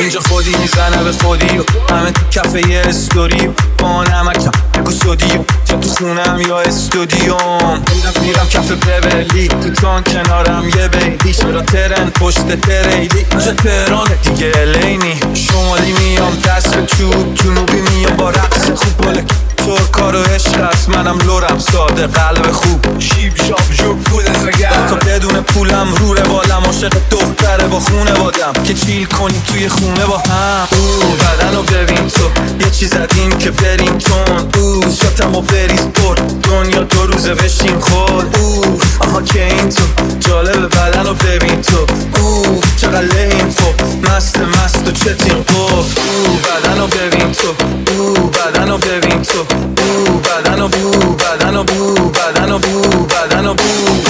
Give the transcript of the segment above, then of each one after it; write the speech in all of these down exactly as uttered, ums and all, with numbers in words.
اینجا خودی میزنه به خودی و همه تو کفه یه استوری و با نمکم بگو سودی و یا تو خونم یا استودیوم. میرم میرم کف ببرلی تو تان کنارم یه بیلی چرا ترن پشت تریلی اینجا تهرانه دیگه الینی شمالی میام دست به چوب جنوبی میام با رقص خوب بله ترکا رو عشق است منم لورم ساده قلب خوب شیب شاب جو پول سگر تا بدون پولم رو روالم عاشق دختره با خونه بادم که چیل کنیم توی خونه با هم. او بدن رو ببین تو یه چیز زدیم که بریم تون او شاتم و بریز پر دنیا دو روزه بشیم خود او آها که این تو جالب بدن رو ببین تو او چقدر لحیم خب مست مست و چتیم قف او بدن رو ببین تو او بدن رو ببین تو او بدن و بو بدن و بو بدن و بو بدن و بو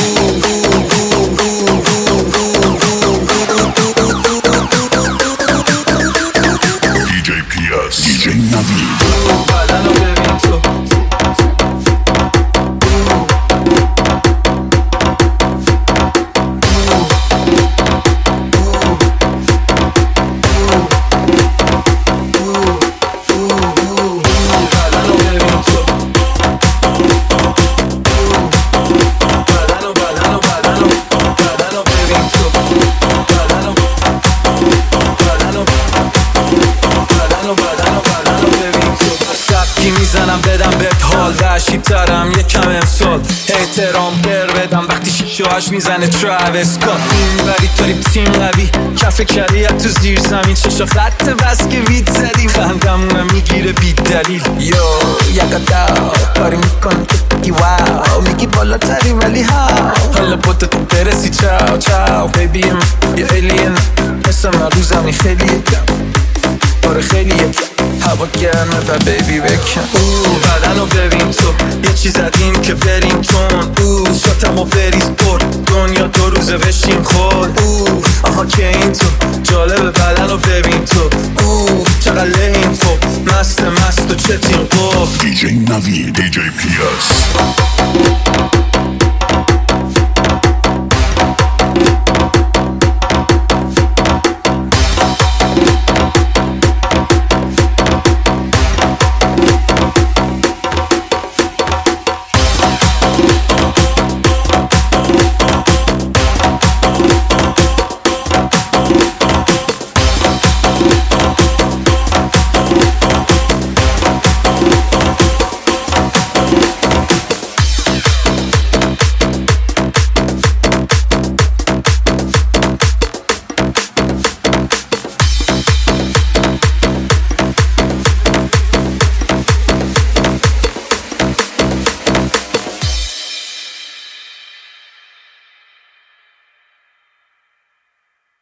دی جی پی اس دی جی نوید بدن رو ببین تو میزنم بدم بهت حال وحشی ترم یکم امسال احترام بر بدم وقتی شیشهاش میزنه تراویس اسکات این وری تاری تیم قوی کف کریت تو زیر زمین چشا خط بس که وید زدی خندمونم میگیره بی دلیل یو یکا داو کاری میکنم که بگی واو میگی بالا تری ولی ها حالا با تو برسی چاو چاو بیبی یه ایلین مثل من رو زمین خیلی یکم آره خیلی یکم هوا گرمه و بیبی بکن او بدن رو ببین تو یه چیز زدیم که بریم تون او شاتم و بریز پر دنیا دو روزه بشیم خود او آها که این تو جالب بدن رو ببین تو او چقدر لحیم خب مست مست و چتیم قف دی جی نوید دی جی پی اس